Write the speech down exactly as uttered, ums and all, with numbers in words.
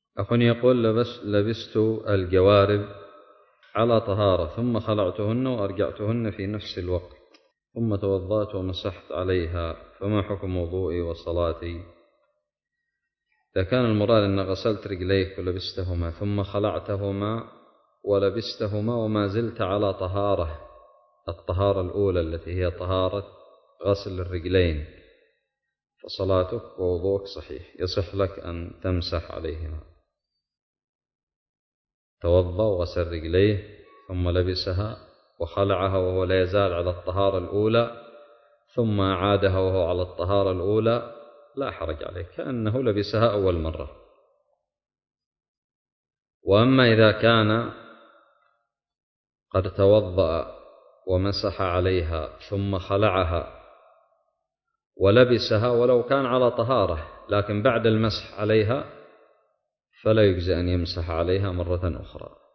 أخ يقول لبس لبست الجوارب على طهارة ثم خلعتهن وأرجعتهن في نفس الوقت ثم توضأت ومسحت عليها، فما حكم وضوئي وصلاتي؟ إذا كان المراد أن غسلت رجليك ولبستهما ثم خلعتهما ولبستهما وما زلت على طهارة، الطهارة الأولى التي هي طهارة غسل الرجلين، فصلاتك ووضوءك صحيح، يصح لك أن تمسح عليهما. توضأ وغسل رجليه ثم لبسها وخلعها وهو لا يزال على الطهارة الأولى ثم أعادها وهو على الطهارة الأولى، لا حرج عليه، كأنه لبسها أول مرة. وأما إذا كان قد توضأ ومسح عليها ثم خلعها ولبسها ولو كان على طهارة لكن بعد المسح عليها فلا يجزي أن يمسح عليها مرة أخرى.